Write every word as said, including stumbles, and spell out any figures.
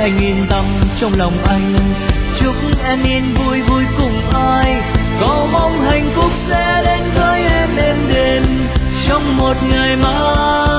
anh yên tâm trong lòng anh. Chúc em yên vui vui cùng ai, cầu mong hạnh phúc sẽ đến với em êm đềm trong một ngày mai.